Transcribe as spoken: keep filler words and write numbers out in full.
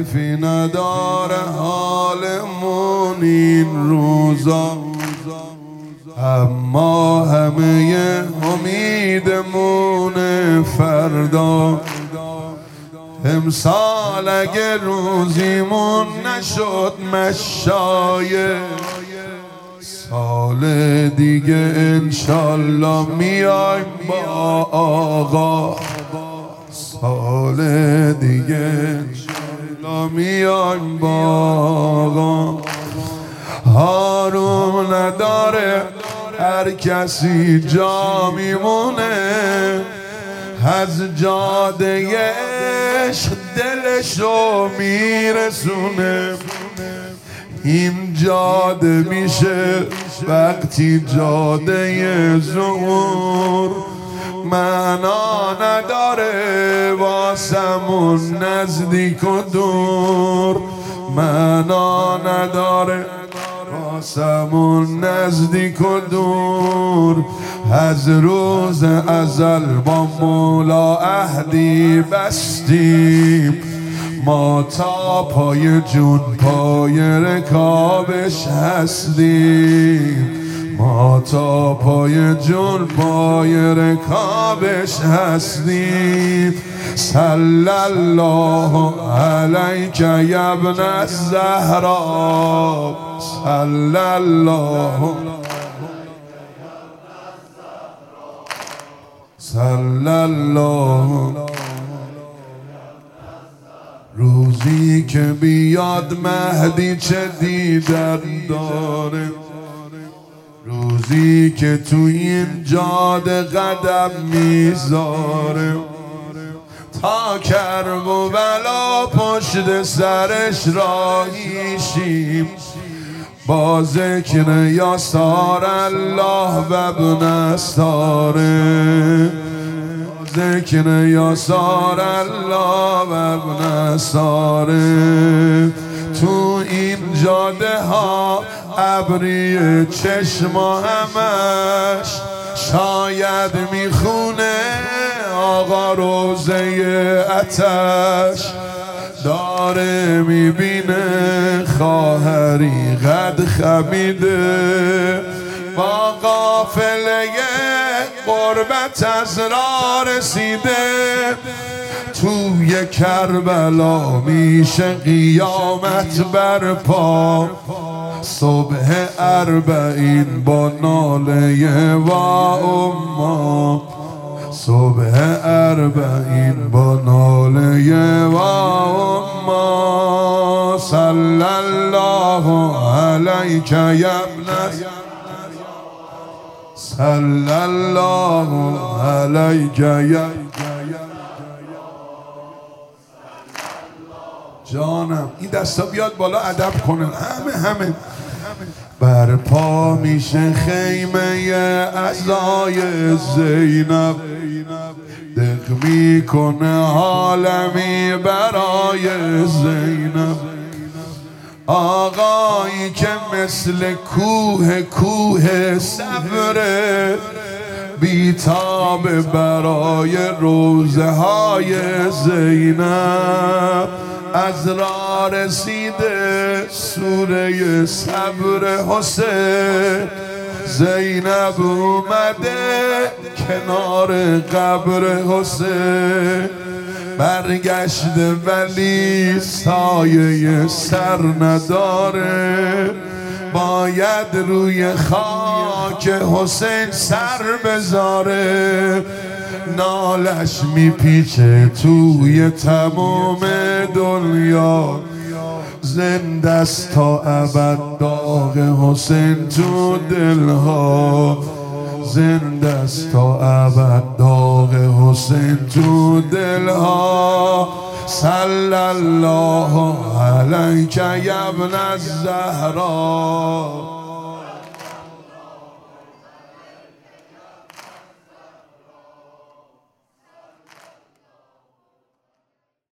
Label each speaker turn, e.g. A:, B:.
A: ردیفی نداره حالمون این روزا، اما همه امیدمون فردا. امسال اگه روزیمون نشد مشایه، سال دیگه انشالله میایم با آقا. سال دیگه انشالله میایم با آقا. هارون نداره هر کسی جا میمونه، از جاده عشق دلشو میرسونه. این جاده میشه وقتی جاده ظهور، معنا نداره واسمون نزدیک و دور. معنا نداره واسمون نزدیک و دور. از روز ازل با مولا عهدی بستیم، ما تا پای جون پای رکابش هستیم. ما تا پای جون پای رکابش هستیم. صلی الله علیک یا ابن الزهرا، صلی الله صلی الله. روزی که بیاد مهدی چه دیدن داره، روزی که تو این جاده قدم میذاره. تا کرب و بلا پشت سرش راهیشیم، با ذکر یاسار الله و ابن استاره. ذکر یاسار الله و ابن استاره. تو این جاده ها ابری چشم همش شاید میخونه آقا روزه آتش. داره میبینه خواهری قد خمیده، با قافله قربت از راه رسیده. توی کربلا میشه قیامت برپا، صبح اربعین با ناله و اما. صبح اربعین با ناله و اما. صلی الله علیک یا ابن، صلی الله علیک یا جانم. این دستا بیاد بالا ادب کنن همه همه. برپا میشه خیمه عزای زینب، دق میکنه عالمی برای زینب. آقایی که مثل کوه کوه صبره، بیتاب برای روزه های زینب. از راه رسیده سوره صبر حسین، زینب اومده کنار قبر حسین. برگشته ولی سایه سر نداره، باید روی خاک حسین سر بذاره. نالش میپیچه توی تمام دنیا، زنده است تا ابد داغ حسین تو دلها. زنده است تا ابد داغ حسین تو دلها. صلی الله علیک یا ابن الزهرا.